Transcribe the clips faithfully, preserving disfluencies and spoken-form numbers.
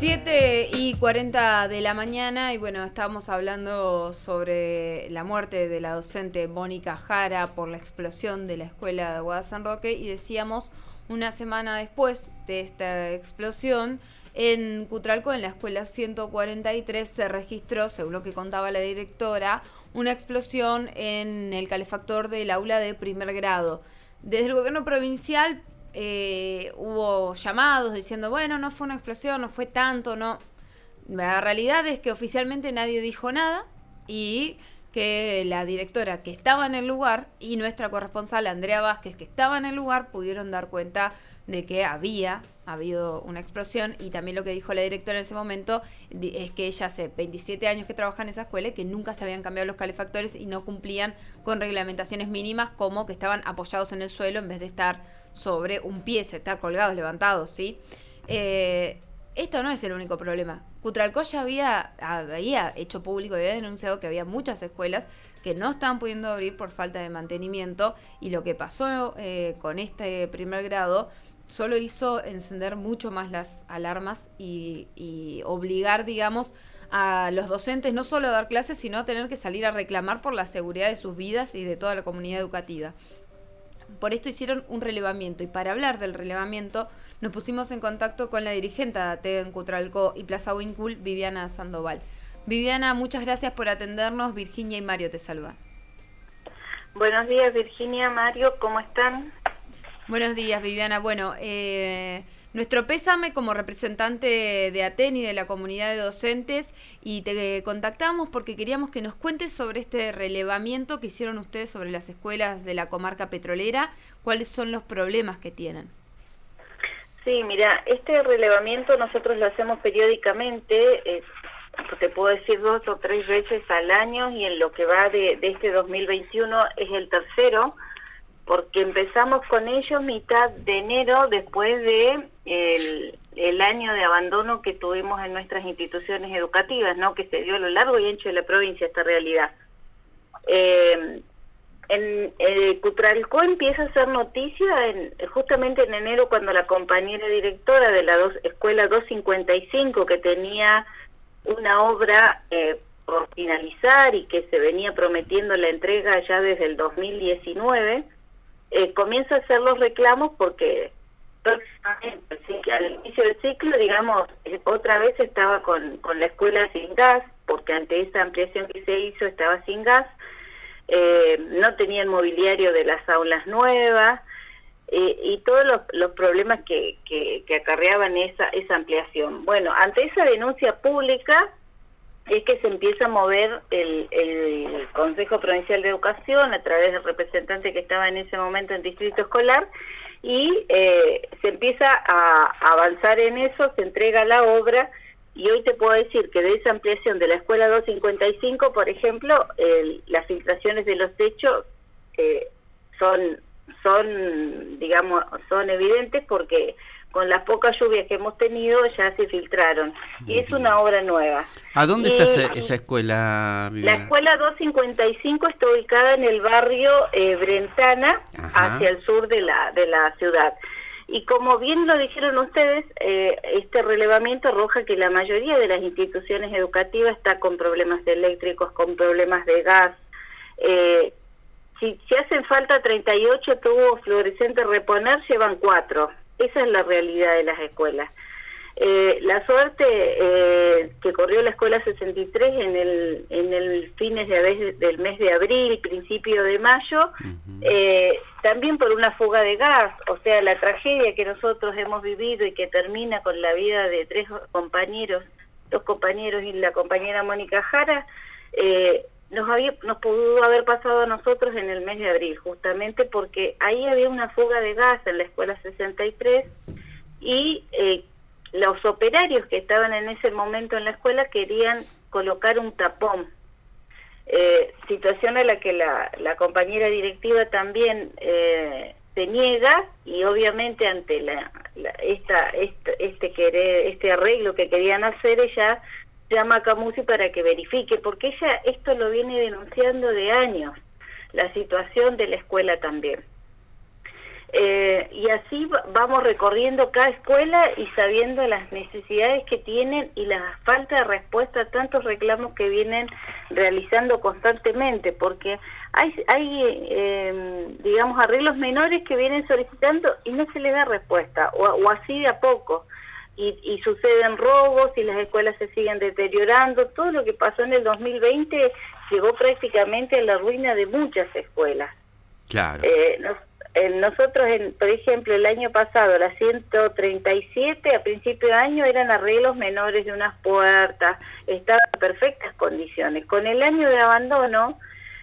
siete y cuarenta de la mañana y bueno, estábamos hablando sobre la muerte de la docente Mónica Jara por la explosión de la escuela de Aguada San Roque y decíamos una semana después de esta explosión en Cutralcó, en la escuela ciento cuarenta y tres, se registró, según lo que contaba la directora, una explosión en el calefactor del aula de primer grado. Desde el gobierno provincial Eh, hubo llamados diciendo, bueno, no fue una explosión, no fue tanto, no. La realidad es que oficialmente nadie dijo nada y que la directora que estaba en el lugar y nuestra corresponsal Andrea Vázquez, que estaba en el lugar, pudieron dar cuenta de que había habido una explosión. Y también lo que dijo la directora en ese momento es que ella hace veintisiete años que trabaja en esa escuela y que nunca se habían cambiado los calefactores y no cumplían con reglamentaciones mínimas, como que estaban apoyados en el suelo en vez de estar sobre un pie, estar colgados, levantados, ¿sí? Eh, esto no es el único problema. Cutralcó ya había, había hecho público, había denunciado que había muchas escuelas que no estaban pudiendo abrir por falta de mantenimiento, y lo que pasó eh, con este primer grado solo hizo encender mucho más las alarmas y, y obligar, digamos, a los docentes no solo a dar clases, sino a tener que salir a reclamar por la seguridad de sus vidas y de toda la comunidad educativa. Por esto hicieron un relevamiento, y para hablar del relevamiento nos pusimos en contacto con la dirigente de A T E en Cutralcó y Plaza Huincul, Viviana Sandoval. Viviana, muchas gracias por atendernos. Virginia y Mario te saludan. Buenos días, Virginia, Mario, ¿cómo están? Buenos días, Viviana. Bueno, eh, nuestro pésame como representante de A T E N y de la comunidad de docentes, y te contactamos porque queríamos que nos cuentes sobre este relevamiento que hicieron ustedes sobre las escuelas de la comarca petrolera. ¿Cuáles son los problemas que tienen? Sí, mira, este relevamiento nosotros lo hacemos periódicamente, eh, te puedo decir dos o tres veces al año, y en lo que va de, de este dos mil veintiuno es el tercero, porque empezamos con ellos mitad de enero, después de el, el año de abandono que tuvimos en nuestras instituciones educativas, ¿no? Que se dio a lo largo y ancho de la provincia esta realidad. Eh, en eh, Cutralcó empieza a ser noticia en, justamente en enero, cuando la compañera directora de la dos, escuela doscientos cincuenta y cinco, que tenía una obra eh, por finalizar y que se venía prometiendo la entrega ya desde el dos mil diecinueve, Eh, comienza a hacer los reclamos porque al inicio del ciclo, digamos, eh, otra vez estaba con, con la escuela sin gas, porque ante esa ampliación que se hizo estaba sin gas, eh, no tenían mobiliario de las aulas nuevas, eh, y todos los, los problemas que, que, que acarreaban esa, esa ampliación. Bueno, ante esa denuncia pública es que se empieza a mover el, el Consejo Provincial de Educación a través del representante que estaba en ese momento en Distrito Escolar, y eh, se empieza a, a avanzar en eso, se entrega la obra, y hoy te puedo decir que de esa ampliación de la escuela doscientos cincuenta y cinco, por ejemplo, el, las filtraciones de los techos eh, son, son, digamos, son evidentes, porque con las pocas lluvias que hemos tenido ya se filtraron, y es una obra nueva. ¿A dónde y, está esa, esa escuela, Viviana? La escuela doscientos cincuenta y cinco está ubicada en el barrio eh, Brentana, Ajá. hacia el sur de la, de la ciudad. Y como bien lo dijeron ustedes, eh, este relevamiento arroja que la mayoría de las instituciones educativas está con problemas eléctricos, con problemas de gas. Eh, si, si hacen falta treinta y ocho tubos fluorescentes reponer, llevan cuatro. Esa es la realidad de las escuelas. Eh, la suerte eh, que corrió la escuela sesenta y tres en el, en el fines de, del mes de abril, principio de mayo, uh-huh. eh, también por una fuga de gas. O sea, la tragedia que nosotros hemos vivido y que termina con la vida de tres compañeros, dos compañeros y la compañera Mónica Jara, eh, nos, había, nos pudo haber pasado a nosotros en el mes de abril, justamente porque ahí había una fuga de gas en la escuela sesenta y tres, y eh, los operarios que estaban en ese momento en la escuela querían colocar un tapón, eh, situación a la que la, la compañera directiva también eh, se niega, y obviamente ante la, la, esta, este, este, querer, este arreglo que querían hacer, ella llama a Camusi para que verifique, porque ella esto lo viene denunciando de años, la situación de la escuela también. Eh, y así vamos recorriendo cada escuela y sabiendo las necesidades que tienen y la falta de respuesta a tantos reclamos que vienen realizando constantemente, porque hay, hay eh, digamos, arreglos menores que vienen solicitando y no se les da respuesta, o, o así de a poco. Y, y suceden robos y las escuelas se siguen deteriorando. Todo lo que pasó en el dos mil veinte llegó prácticamente a la ruina de muchas escuelas. Claro. Eh, nos, eh, nosotros, en, por ejemplo, el año pasado, la ciento treinta y siete, a principio de año eran arreglos menores de unas puertas, estaban en perfectas condiciones. Con el año de abandono,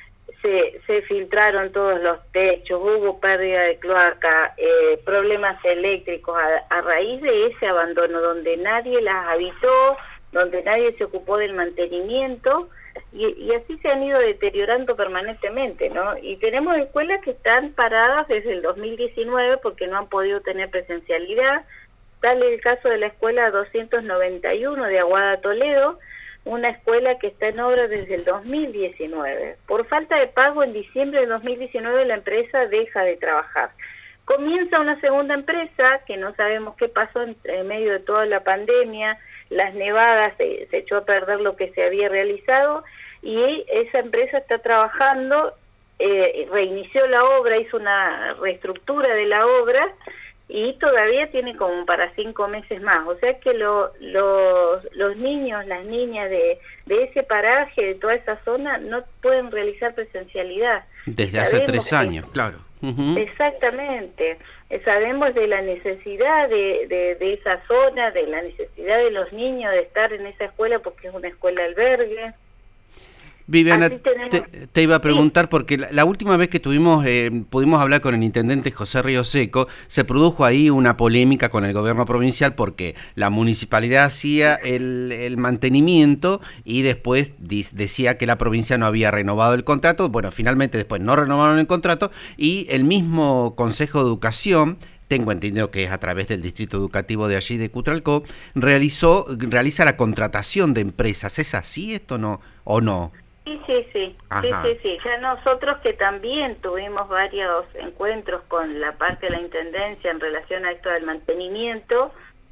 Se, se filtraron todos los techos, hubo pérdida de cloaca, eh, problemas eléctricos a, a raíz de ese abandono, donde nadie las habitó, donde nadie se ocupó del mantenimiento, y, y así se han ido deteriorando permanentemente, ¿no? Y tenemos escuelas que están paradas desde el dos mil diecinueve porque no han podido tener presencialidad. Tal es el caso de la escuela doscientos noventa y uno de Aguada Toledo, una escuela que está en obra desde el dos mil diecinueve. Por falta de pago, en diciembre de dos mil diecinueve la empresa deja de trabajar. Comienza una segunda empresa, que no sabemos qué pasó en, en medio de toda la pandemia, las nevadas, se, se echó a perder lo que se había realizado, y esa empresa está trabajando, eh, reinició la obra, hizo una reestructura de la obra, y todavía tiene como para cinco meses más. O sea que lo, los, los niños, las niñas de, de ese paraje, de toda esa zona, no pueden realizar presencialidad. Desde hace Sabemos tres años, que, claro. Uh-huh. Exactamente. Sabemos de la necesidad de, de, de esa zona, de la necesidad de los niños de estar en esa escuela porque es una escuela albergue. Viviana, te, te iba a preguntar, sí, porque la, la última vez que tuvimos, eh, pudimos hablar con el intendente José Río Seco, se produjo ahí una polémica con el gobierno provincial porque la municipalidad hacía el, el mantenimiento y después dis, decía que la provincia no había renovado el contrato. Bueno, finalmente después no renovaron el contrato y el mismo Consejo de Educación, tengo entendido que es a través del distrito educativo de allí de Cutralcó, realizó, realiza la contratación de empresas. ¿Es así esto no o no? Sí, sí, sí, sí, sí, sí. Ya nosotros que también tuvimos varios encuentros con la parte de la Intendencia en relación a esto del mantenimiento,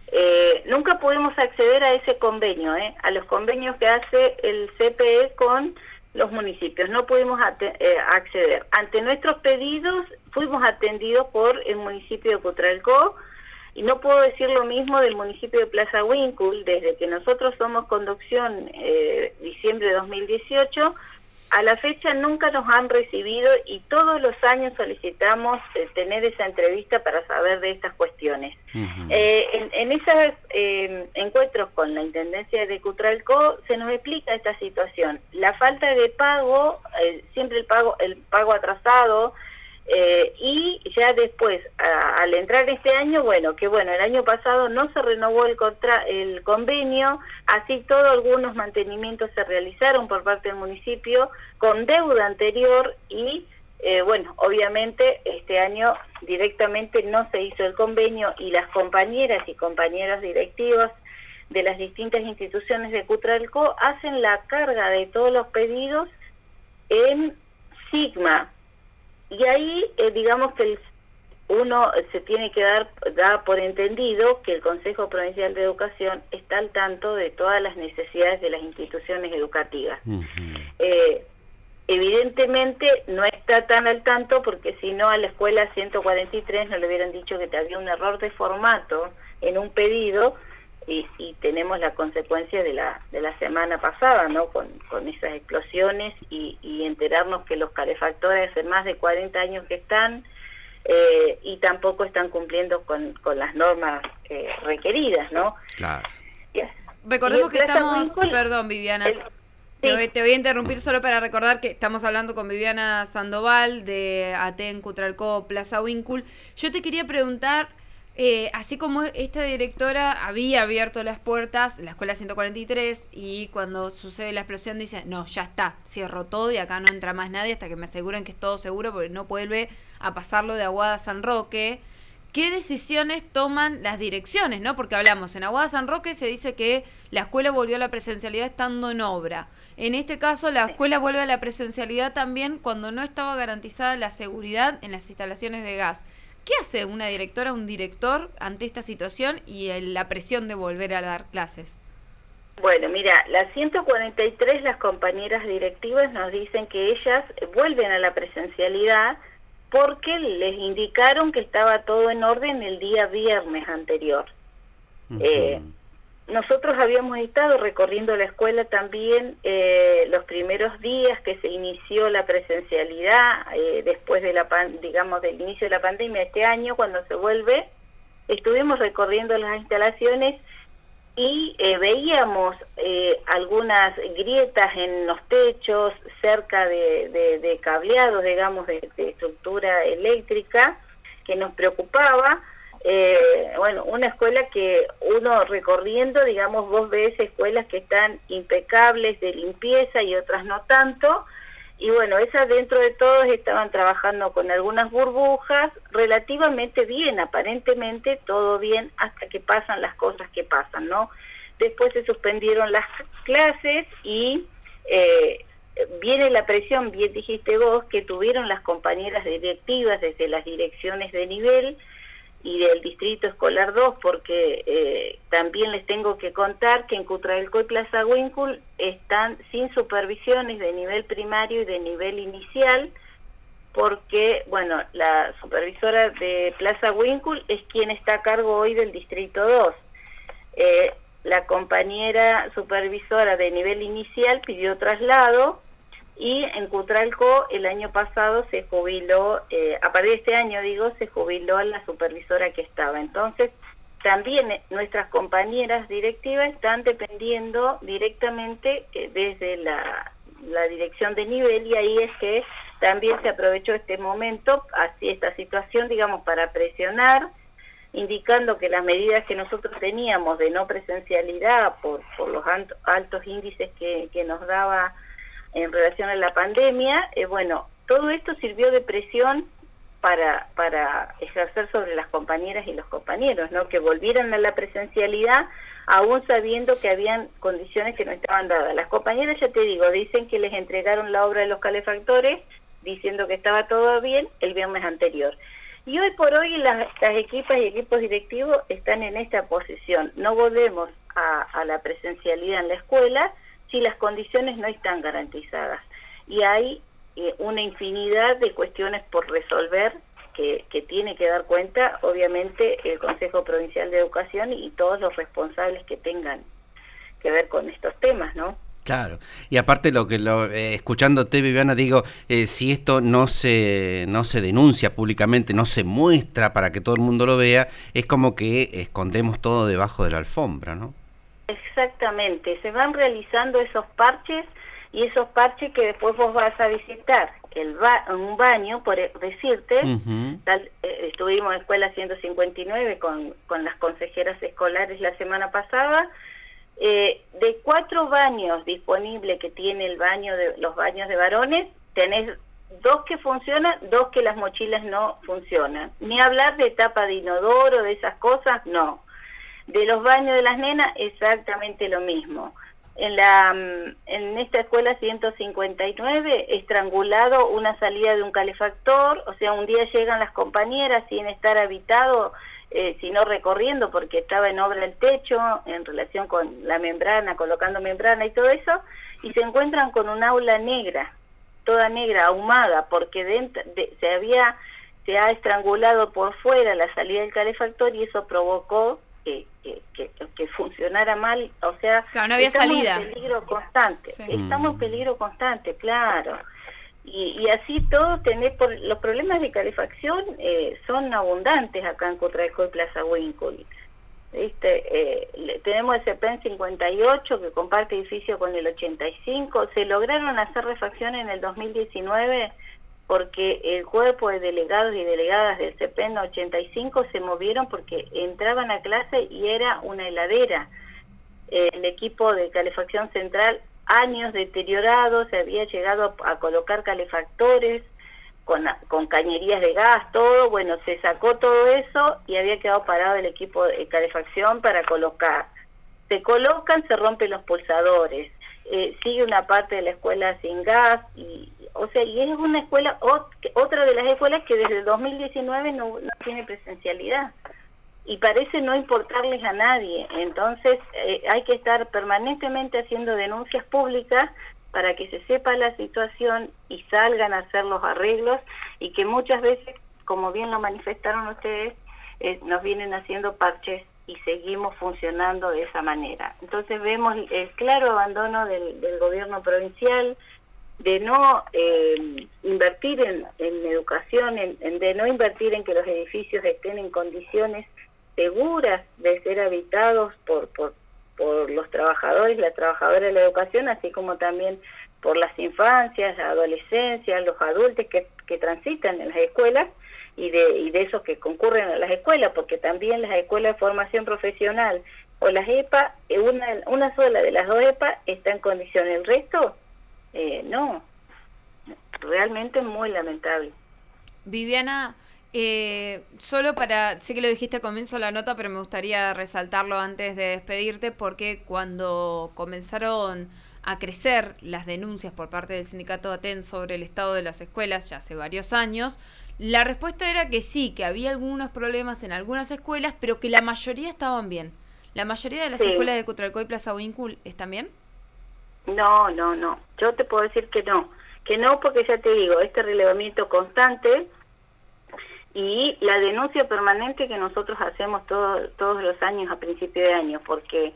eh, nunca pudimos acceder a ese convenio, ¿eh? A los convenios que hace el C P E con los municipios, no pudimos eh, acceder. Ante nuestros pedidos fuimos atendidos por el municipio de Cutralcó, y no puedo decir lo mismo del municipio de Plaza Huíncul. Desde que nosotros somos conducción, eh, diciembre de dos mil dieciocho, a la fecha nunca nos han recibido y todos los años solicitamos eh, tener esa entrevista para saber de estas cuestiones. Uh-huh. eh, en, en esos eh, encuentros con la Intendencia de Cutralcó se nos explica esta situación. La falta de pago, eh, siempre el pago, el pago atrasado, Eh, y ya después, a, al entrar este año, bueno, que bueno, el año pasado no se renovó el, contra, el convenio, así todo algunos mantenimientos se realizaron por parte del municipio con deuda anterior y, eh, bueno, obviamente este año directamente no se hizo el convenio y las compañeras y compañeros directivos de las distintas instituciones de Cutralcó hacen la carga de todos los pedidos en Sigma. Y ahí, eh, digamos que el, uno se tiene que dar, dar por entendido que el Consejo Provincial de Educación está al tanto de todas las necesidades de las instituciones educativas. Uh-huh. eh, evidentemente no está tan al tanto porque si no a la escuela ciento cuarenta y tres no le hubieran dicho que había un error de formato en un pedido, y, y tenemos la consecuencia de la de la semana pasada, ¿no? Con, con esas explosiones y, y enterarnos que los calefactores hace más de cuarenta años que están eh, y tampoco están cumpliendo con, con las normas eh, requeridas, ¿no? Claro. Yes. Recordemos que estamos... Winkle, perdón, Viviana. El, Te voy, te voy a interrumpir solo para recordar que estamos hablando con Viviana Sandoval de A T E en Cutralcó, Plaza Huíncul. Yo te quería preguntar... Eh, así como esta directora había abierto las puertas, la escuela ciento cuarenta y tres, y cuando sucede la explosión dice, no, ya está, cierro todo y acá no entra más nadie hasta que me aseguren que es todo seguro porque no vuelve a pasarlo de Aguada a San Roque. ¿Qué decisiones toman las direcciones, no? Porque hablamos, en Aguada San Roque se dice que la escuela volvió a la presencialidad estando en obra. En este caso, la escuela vuelve a la presencialidad también cuando no estaba garantizada la seguridad en las instalaciones de gas. ¿Qué hace una directora, un director ante esta situación y el, la presión de volver a dar clases? Bueno, mira, las ciento cuarenta y tres, las compañeras directivas nos dicen que ellas vuelven a la presencialidad porque les indicaron que estaba todo en orden el día viernes anterior. Uh-huh. eh, nosotros habíamos estado recorriendo la escuela también eh, los primeros días que se inició la presencialidad, eh, después de la pan, digamos del inicio de la pandemia este año, cuando se vuelve, estuvimos recorriendo las instalaciones y eh, veíamos eh, algunas grietas en los techos, cerca de, de, de cableados, digamos, de, de estructura eléctrica, que nos preocupaba. Eh, bueno, una escuela que uno recorriendo, digamos, vos ves escuelas que están impecables de limpieza y otras no tanto, y bueno, esas dentro de todos estaban trabajando con algunas burbujas, relativamente bien, aparentemente todo bien, hasta que pasan las cosas que pasan, ¿no? Después se suspendieron las clases y eh, viene la presión, bien dijiste vos, que tuvieron las compañeras directivas desde las direcciones de nivel y del Distrito Escolar dos, porque eh, también les tengo que contar que en Cutralcó y Plaza Huíncul están sin supervisiones de nivel primario y de nivel inicial, porque, bueno, la supervisora de Plaza Huíncul es quien está a cargo hoy del Distrito dos. Eh, la compañera supervisora de nivel inicial pidió traslado, y en Cutralcó el año pasado se jubiló, eh, a partir de este año digo, se jubiló la supervisora que estaba. Entonces, también eh, nuestras compañeras directivas están dependiendo directamente eh, desde la, la dirección de nivel, y ahí es que también se aprovechó este momento, así esta situación, digamos, para presionar, indicando que las medidas que nosotros teníamos de no presencialidad por, por los altos índices que, que nos daba en relación a la pandemia, eh, bueno, todo esto sirvió de presión para, para ejercer sobre las compañeras y los compañeros, ¿no? Que volvieran a la presencialidad, aún sabiendo que habían condiciones que no estaban dadas. Las compañeras, ya te digo, dicen que les entregaron la obra de los calefactores, diciendo que estaba todo bien el viernes anterior. Y hoy por hoy las, las equipas y equipos directivos están en esta posición. No volvemos a, a la presencialidad en la escuela si las condiciones no están garantizadas. Y hay eh, una infinidad de cuestiones por resolver que, que tiene que dar cuenta, obviamente, el Consejo Provincial de Educación y todos los responsables que tengan que ver con estos temas, ¿no? Claro, y aparte lo que lo, eh, escuchándote, Viviana, digo, eh, si esto no se no se denuncia públicamente, no se muestra para que todo el mundo lo vea, es como que escondemos todo debajo de la alfombra, ¿no? Exactamente, se van realizando esos parches, y esos parches que después vos vas a visitar el ba un baño, por decirte, uh-huh. tal, eh, estuvimos en Escuela ciento cincuenta y nueve con, con las consejeras escolares la semana pasada. Eh, de cuatro baños disponibles que tiene el baño de los baños de varones, tenés dos que funcionan, dos que las mochilas no funcionan. Ni hablar de tapa de inodoro, de esas cosas, no. De los baños de las nenas, exactamente lo mismo. En, la, en esta escuela ciento cincuenta y nueve, estrangulado una salida de un calefactor, o sea, un día llegan las compañeras sin estar habitado, eh, sino recorriendo porque estaba en obra el techo en relación con la membrana, colocando membrana y todo eso, y se encuentran con un aula negra, toda negra, ahumada, porque dentro de, se había se ha estrangulado por fuera la salida del calefactor, y eso provocó que, que, que, que funcionara mal, o sea, claro, no había estamos salida. en peligro constante, sí. Estamos en peligro constante, claro. Y, y así todo, tener por, los problemas de calefacción eh, son abundantes acá en Cutralcó y Plaza Huíncul. ¿Viste? Eh, tenemos el CEPEN cincuenta y ocho que comparte edificio con el ochenta y cinco, se lograron hacer refacción en el dos mil diecinueve porque el cuerpo de delegados y delegadas del CEPEN ochenta y cinco se movieron porque entraban a clase y era una heladera. Eh, el equipo de calefacción central, años deteriorado, se había llegado a, a colocar calefactores con, con cañerías de gas, todo, bueno, se sacó todo eso y había quedado parado el equipo de calefacción para colocar. Se colocan, se rompen los pulsadores, eh, sigue una parte de la escuela sin gas, y O sea, y es una escuela, otra de las escuelas que desde el dos mil diecinueve no, no tiene presencialidad. Y parece no importarles a nadie. Entonces eh, hay que estar permanentemente haciendo denuncias públicas para que se sepa la situación y salgan a hacer los arreglos, y que muchas veces, como bien lo manifestaron ustedes, eh, nos vienen haciendo parches y seguimos funcionando de esa manera. Entonces vemos el claro abandono del, del gobierno provincial, de no eh, invertir en, en educación, en, en, de no invertir en que los edificios estén en condiciones seguras de ser habitados por, por, por los trabajadores y las trabajadoras de la educación, así como también por las infancias, la adolescencia, los adultos que, que transitan en las escuelas, y de, y de esos que concurren a las escuelas, porque también las escuelas de formación profesional o las E P A, una, una sola de las dos E P A está en condiciones, el resto eh, no. Realmente muy lamentable. Viviana, eh, solo para, sé que lo dijiste al comienzo de la nota, pero me gustaría resaltarlo antes de despedirte, porque cuando comenzaron a crecer las denuncias por parte del sindicato ATEN sobre el estado de las escuelas, ya hace varios años, la respuesta era que sí, que había algunos problemas en algunas escuelas, pero que la mayoría estaban bien. ¿La mayoría de las sí. escuelas de Cutralcó y Plaza Huíncul están bien? No, no, no. Yo te puedo decir que no. Que no, porque ya te digo, este relevamiento constante y la denuncia permanente que nosotros hacemos todo, todos los años a principio de año, porque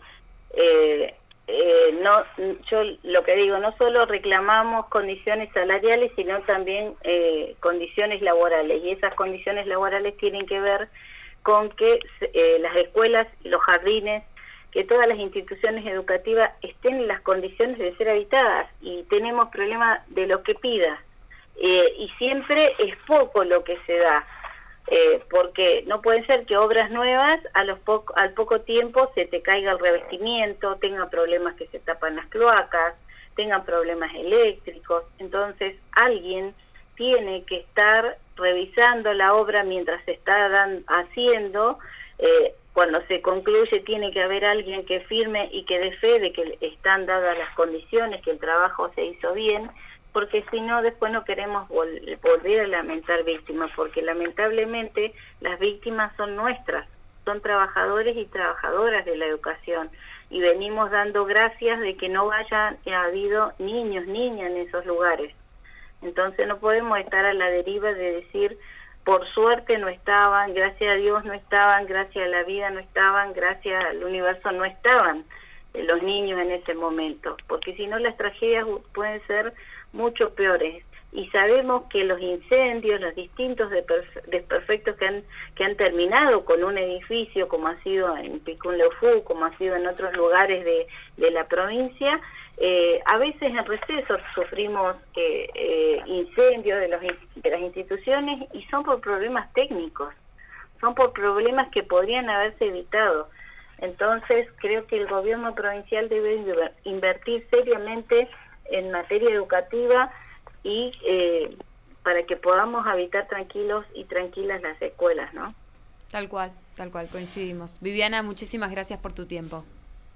eh, eh, no, yo lo que digo, no solo reclamamos condiciones salariales, sino también eh, condiciones laborales, y esas condiciones laborales tienen que ver con que eh, las escuelas, los jardines, que todas las instituciones educativas estén en las condiciones de ser habitadas, y tenemos problemas de lo que pida, eh, y siempre es poco lo que se da, eh, porque no puede ser que obras nuevas a los po al poco tiempo se te caiga el revestimiento, tengan problemas que se tapan las cloacas, tengan problemas eléctricos. Entonces alguien tiene que estar revisando la obra mientras se está dan, haciendo. eh, Cuando se concluye tiene que haber alguien que firme y que dé fe de que están dadas las condiciones, que el trabajo se hizo bien, porque si no después no queremos vol volver a lamentar víctimas, porque lamentablemente las víctimas son nuestras, son trabajadores y trabajadoras de la educación, y venimos dando gracias de que no haya habido niños, niñas en esos lugares. Entonces no podemos estar a la deriva de decir, por suerte no estaban, gracias a Dios no estaban, gracias a la vida no estaban, gracias al universo no estaban eh, los niños en ese momento, porque si no las tragedias pueden ser mucho peores. Y sabemos que los incendios, los distintos desperfectos que han, que han terminado con un edificio, como ha sido en Picún-Leufú, como ha sido en otros lugares de, de la provincia, Eh, a veces en recesos sufrimos eh, eh, incendios de, los, de las instituciones, y son por problemas técnicos, son por problemas que podrían haberse evitado. Entonces creo que el gobierno provincial debe invertir seriamente en materia educativa y eh, para que podamos habitar tranquilos y tranquilas las escuelas, ¿no? Tal cual, tal cual, coincidimos. Viviana, muchísimas gracias por tu tiempo.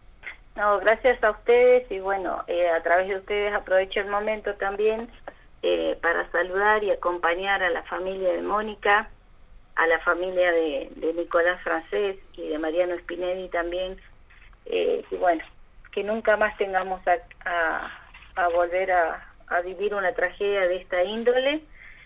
No, gracias a ustedes, y bueno, eh, a través de ustedes aprovecho el momento también eh, para saludar y acompañar a la familia de Mónica, a la familia de, de Nicolás Francés y de Mariano Spinelli también, eh, y bueno, que nunca más tengamos a, a, a volver a, a vivir una tragedia de esta índole,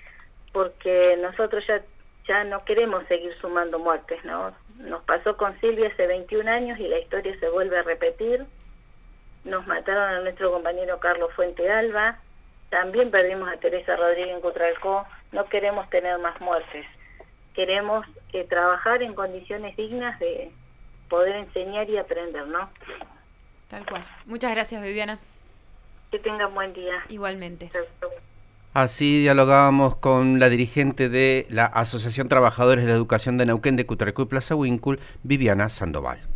porque nosotros ya, ya no queremos seguir sumando muertes, ¿no? Nos pasó con Silvia hace veintiún años y la historia se vuelve a repetir. Nos mataron a nuestro compañero Carlos Fuente Alba, también perdimos a Teresa Rodríguez en Cutralcó. No queremos tener más muertes, queremos eh, trabajar en condiciones dignas de poder enseñar y aprender, ¿no? Tal cual. Muchas gracias, Viviana. Que tengan buen día. Igualmente. Así dialogábamos con la dirigente de la Asociación Trabajadores de la Educación de Neuquén de Cutralcó y Plaza Huíncul, Viviana Sandoval.